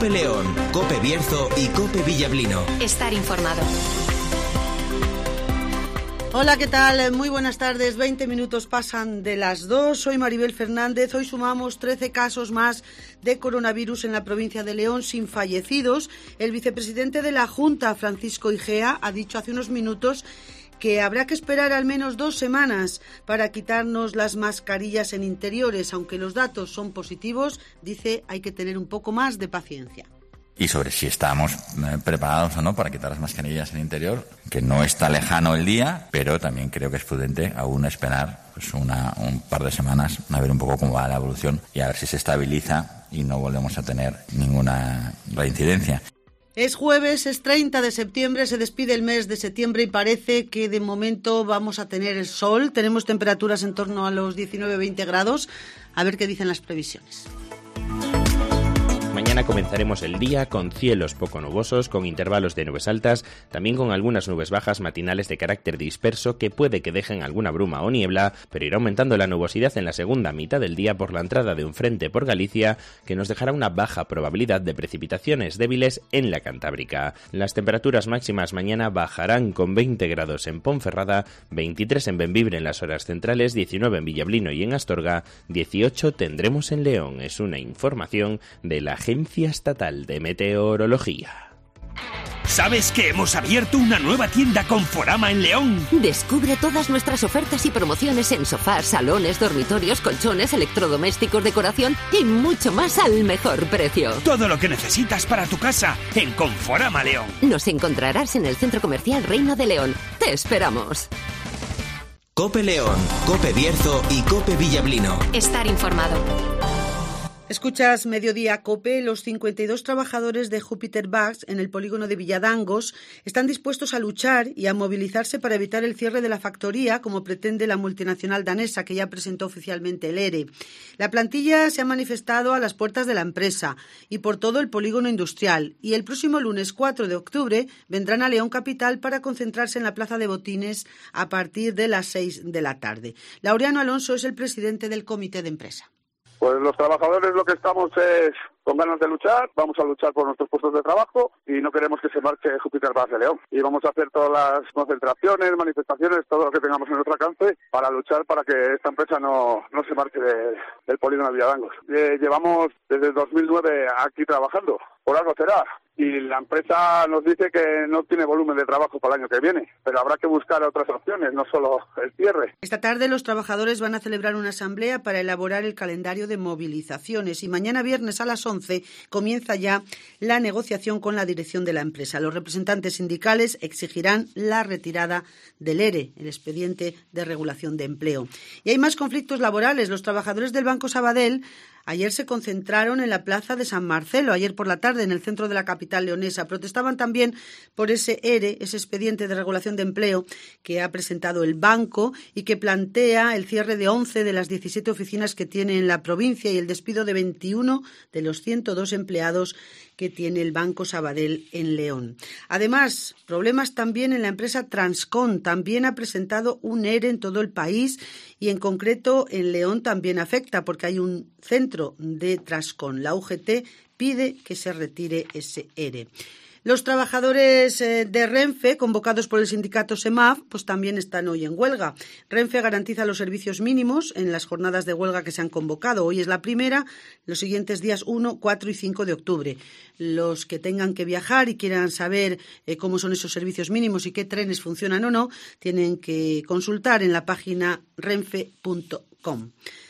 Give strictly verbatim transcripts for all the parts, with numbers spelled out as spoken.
COPE León, COPE Bierzo y COPE Villablino. Estar informado. Hola, ¿qué tal? Muy buenas tardes. veinte minutos pasan de las dos. Soy Maribel Fernández. Hoy sumamos trece casos más de coronavirus en la provincia de León sin fallecidos. El vicepresidente de la Junta, Francisco Igea, ha dicho hace unos minutos que habrá que esperar al menos dos semanas para quitarnos las mascarillas en interiores. Aunque los datos son positivos, dice, hay que tener un poco más de paciencia. Y sobre si estamos eh, preparados o no para quitar las mascarillas en interior, que no está lejano el día, pero también creo que es prudente aún esperar pues una, un par de semanas a ver un poco cómo va la evolución y a ver si se estabiliza y no volvemos a tener ninguna reincidencia. Es jueves, es treinta de septiembre, se despide el mes de septiembre y parece que de momento vamos a tener el sol. Tenemos temperaturas en torno a los diecinueve a veinte grados. A ver qué dicen las previsiones. Mañana comenzaremos el día con cielos poco nubosos, con intervalos de nubes altas, también con algunas nubes bajas matinales de carácter disperso que puede que dejen alguna bruma o niebla, pero irá aumentando la nubosidad en la segunda mitad del día por la entrada de un frente por Galicia que nos dejará una baja probabilidad de precipitaciones débiles en la Cantábrica. Las temperaturas máximas mañana bajarán con veinte grados en Ponferrada, veintitrés en Bembibre en las horas centrales, diecinueve en Villablino y en Astorga, dieciocho tendremos en León. Es una información de la Agencia Estatal de Meteorología. ¿Sabes que hemos abierto una nueva tienda Conforama en León? Descubre todas nuestras ofertas y promociones en sofás, salones, dormitorios, colchones, electrodomésticos, decoración y mucho más al mejor precio. Todo lo que necesitas para tu casa en Conforama León. Nos encontrarás en el Centro Comercial Reino de León. ¡Te esperamos! COPE León, COPE Bierzo y COPE Villablino. Estar informado. Escuchas Mediodía COPE. Los cincuenta y dos trabajadores de Júpiter Bags en el polígono de Villadangos están dispuestos a luchar y a movilizarse para evitar el cierre de la factoría, como pretende la multinacional danesa, que ya presentó oficialmente el ERE. La plantilla se ha manifestado a las puertas de la empresa y por todo el polígono industrial, y el próximo lunes cuatro de octubre vendrán a León Capital para concentrarse en la Plaza de Botines a partir de las seis de la tarde. Laureano Alonso es el presidente del comité de empresa. Pues los trabajadores lo que estamos es con ganas de luchar, vamos a luchar por nuestros puestos de trabajo y no queremos que se marche Júpiter Bags de León. Y vamos a hacer todas las concentraciones, manifestaciones, todo lo que tengamos en nuestro alcance para luchar para que esta empresa no, no se marche de, del polígono de Villadangos. Eh, llevamos desde dos mil nueve aquí trabajando, por algo será. Y la empresa nos dice que no tiene volumen de trabajo para el año que viene, pero habrá que buscar otras opciones, no solo el cierre. Esta tarde los trabajadores van a celebrar una asamblea para elaborar el calendario de movilizaciones y mañana viernes a las once comienza ya la negociación con la dirección de la empresa. Los representantes sindicales exigirán la retirada del ERE, el expediente de regulación de empleo. Y hay más conflictos laborales. Los trabajadores del Banco Sabadell ayer se concentraron en la plaza de San Marcelo, ayer por la tarde en el centro de la capital leonesa. Protestaban también por ese ERE, ese expediente de regulación de empleo que ha presentado el banco y que plantea el cierre de once de las diecisiete oficinas que tiene en la provincia y el despido de veintiuno de los ciento dos empleados que tiene el Banco Sabadell en León. Además, problemas también en la empresa Transcon. También ha presentado un ERE en todo el país y en concreto en León también afecta porque hay un centro de Transcon. La U G T pide que se retire ese ERE. Los trabajadores de Renfe, convocados por el sindicato SEMAF, pues también están hoy en huelga. Renfe garantiza los servicios mínimos en las jornadas de huelga que se han convocado. Hoy es la primera, los siguientes días uno, cuatro y cinco de octubre. Los que tengan que viajar y quieran saber eh, cómo son esos servicios mínimos y qué trenes funcionan o no, tienen que consultar en la página renfe punto com.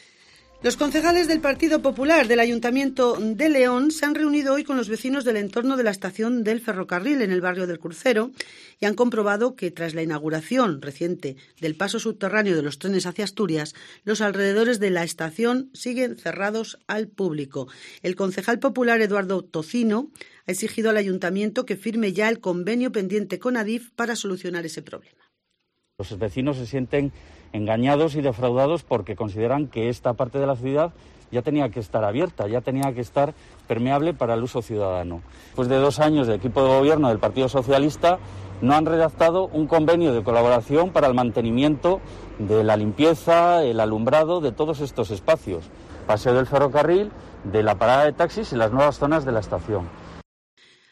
Los concejales del Partido Popular del Ayuntamiento de León se han reunido hoy con los vecinos del entorno de la estación del ferrocarril en el barrio del Crucero y han comprobado que tras la inauguración reciente del paso subterráneo de los trenes hacia Asturias, los alrededores de la estación siguen cerrados al público. El concejal popular Eduardo Tocino ha exigido al Ayuntamiento que firme ya el convenio pendiente con Adif para solucionar ese problema. Los vecinos se sienten engañados y defraudados porque consideran que esta parte de la ciudad ya tenía que estar abierta, ya tenía que estar permeable para el uso ciudadano. Después de dos años de equipo de gobierno del Partido Socialista, no han redactado un convenio de colaboración para el mantenimiento de la limpieza, el alumbrado de todos estos espacios. Paseo del ferrocarril, de la parada de taxis y las nuevas zonas de la estación.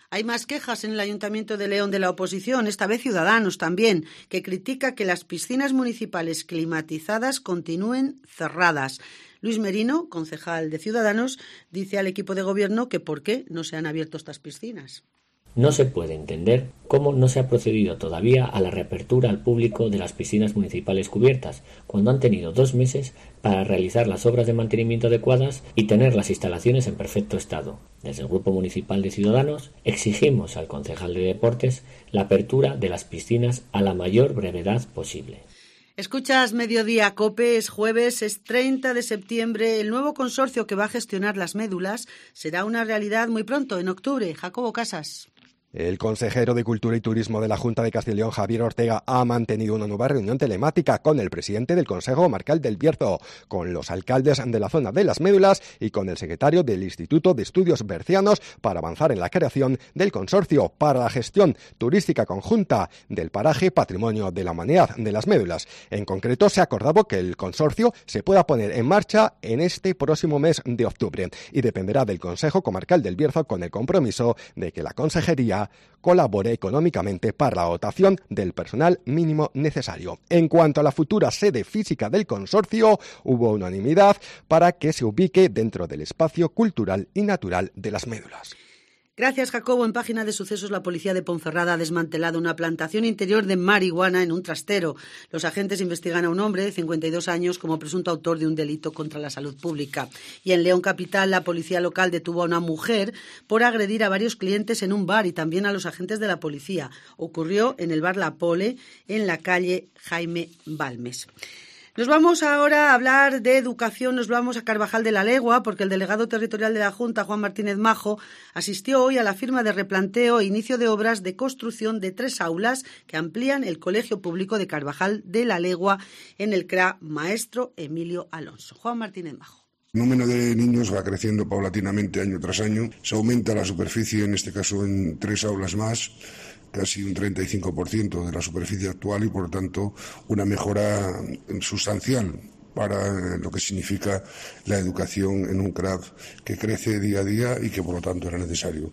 Hay más quejas en el Ayuntamiento de León de la oposición, esta vez Ciudadanos también, que critica que las piscinas municipales climatizadas continúen cerradas. Luis Merino, concejal de Ciudadanos, dice al equipo de gobierno que por qué no se han abierto estas piscinas. No se puede entender cómo no se ha procedido todavía a la reapertura al público de las piscinas municipales cubiertas, cuando han tenido dos meses para realizar las obras de mantenimiento adecuadas y tener las instalaciones en perfecto estado. Desde el Grupo Municipal de Ciudadanos exigimos al concejal de Deportes la apertura de las piscinas a la mayor brevedad posible. Escuchas Mediodía COPE, es jueves, es treinta de septiembre. El nuevo consorcio que va a gestionar las médulas será una realidad muy pronto, en octubre. Jacobo Casas. El consejero de Cultura y Turismo de la Junta de Castilla y León, Javier Ortega, ha mantenido una nueva reunión telemática con el presidente del Consejo Comarcal del Bierzo, con los alcaldes de la zona de las médulas y con el secretario del Instituto de Estudios Bercianos para avanzar en la creación del consorcio para la gestión turística conjunta del paraje Patrimonio de la Humanidad de las Médulas. En concreto, se ha acordado que el consorcio se pueda poner en marcha en este próximo mes de octubre y dependerá del Consejo Comarcal del Bierzo, con el compromiso de que la consejería colabore económicamente para la dotación del personal mínimo necesario. En cuanto a la futura sede física del consorcio, hubo unanimidad para que se ubique dentro del espacio cultural y natural de las médulas. Gracias, Jacobo. En página de sucesos, la policía de Ponferrada ha desmantelado una plantación interior de marihuana en un trastero. Los agentes investigan a un hombre de cincuenta y dos años como presunto autor de un delito contra la salud pública. Y en León Capital, la policía local detuvo a una mujer por agredir a varios clientes en un bar y también a los agentes de la policía. Ocurrió en el bar La Pole, en la calle Jaime Balmes. Nos vamos ahora a hablar de educación, nos vamos a Carvajal de la Legua, porque el delegado territorial de la Junta, Juan Martínez Majo, asistió hoy a la firma de replanteo e inicio de obras de construcción de tres aulas que amplían el Colegio Público de Carvajal de la Legua en el C R A Maestro Emilio Alonso. Juan Martínez Majo. El número de niños va creciendo paulatinamente año tras año. Se aumenta la superficie, en este caso en tres aulas más, casi un treinta y cinco por ciento de la superficie actual y, por lo tanto, una mejora sustancial para lo que significa la educación en un C R A F que crece día a día y que, por lo tanto, era necesario.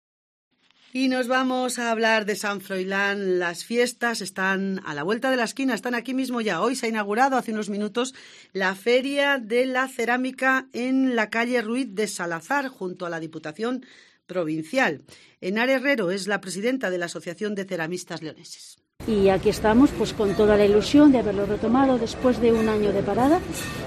Y nos vamos a hablar de San Froilán. Las fiestas están a la vuelta de la esquina, están aquí mismo ya. Hoy se ha inaugurado hace unos minutos la Feria de la Cerámica en la calle Ruiz de Salazar, junto a la Diputación Provincial. Enar Herrero es la presidenta de la Asociación de Ceramistas Leoneses. Y aquí estamos pues con toda la ilusión de haberlo retomado después de un año de parada,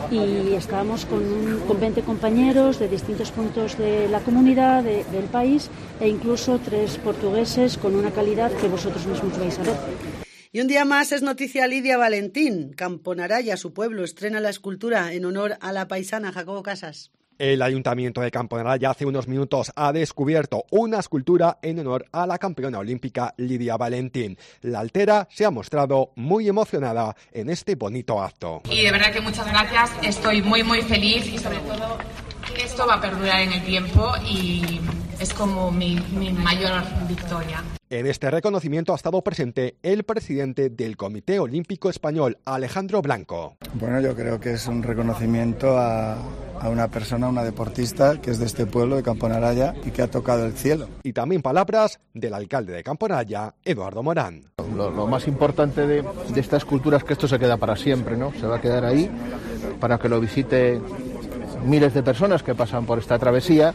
y estamos con, un, con veinte compañeros de distintos puntos de la comunidad, de, del país, e incluso tres portugueses con una calidad que vosotros mismos vais a ver. Y un día más es noticia Lidia Valentín. Camponaraya, su pueblo, estrena la escultura en honor a la paisana. Jacobo Casas. El Ayuntamiento de Camponaraya hace unos minutos ha descubierto una escultura en honor a la campeona olímpica Lidia Valentín. La altera se ha mostrado muy emocionada en este bonito acto. Y de verdad que muchas gracias, estoy muy muy feliz y sobre todo esto va a perdurar en el tiempo y es como mi, mi mayor victoria. En este reconocimiento ha estado presente el presidente del Comité Olímpico Español, Alejandro Blanco. Bueno, yo creo que es un reconocimiento a, a una persona, una deportista que es de este pueblo, de Camponaraya, y que ha tocado el cielo. Y también palabras del alcalde de Camponaraya, Eduardo Morán. Lo, lo más importante de, de esta escultura es que esto se queda para siempre, ¿no? Se va a quedar ahí para que lo visite miles de personas que pasan por esta travesía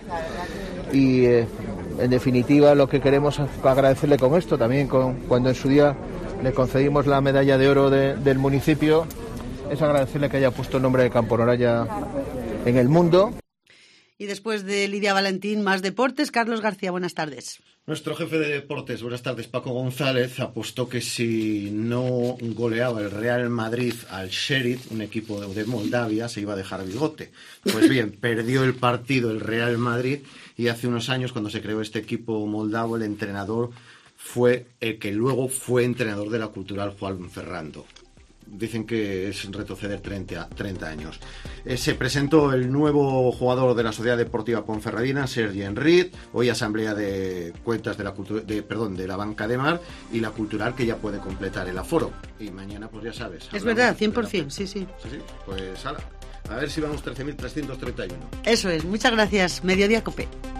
y... Eh, En definitiva, lo que queremos agradecerle con esto, también con, cuando en su día le concedimos la medalla de oro de, del municipio, es agradecerle que haya puesto el nombre de Camponaraya en el mundo. Y después de Lidia Valentín, más deportes. Carlos García, buenas tardes. Nuestro jefe de deportes, buenas tardes, Paco González, apostó que si no goleaba el Real Madrid al Sheriff, un equipo de Moldavia, se iba a dejar bigote. Pues bien, perdió el partido el Real Madrid y hace unos años, cuando se creó este equipo moldavo, el entrenador fue el que luego fue entrenador de la Cultural, Juan Ferrando. Dicen que es retroceder treinta, treinta años. Eh, se presentó el nuevo jugador de la Sociedad Deportiva Ponferradina, Sergi Enric. Hoy asamblea de cuentas de la cultura, de, perdón, de la Banca de Mar y la Cultural, que ya puede completar el aforo. Y mañana, pues ya sabes. Es verdad, cien por ciento, sí, sí. Sí, sí, pues ala. A ver si vamos trece mil trescientos treinta y uno. Eso es, muchas gracias. Mediodía COPE.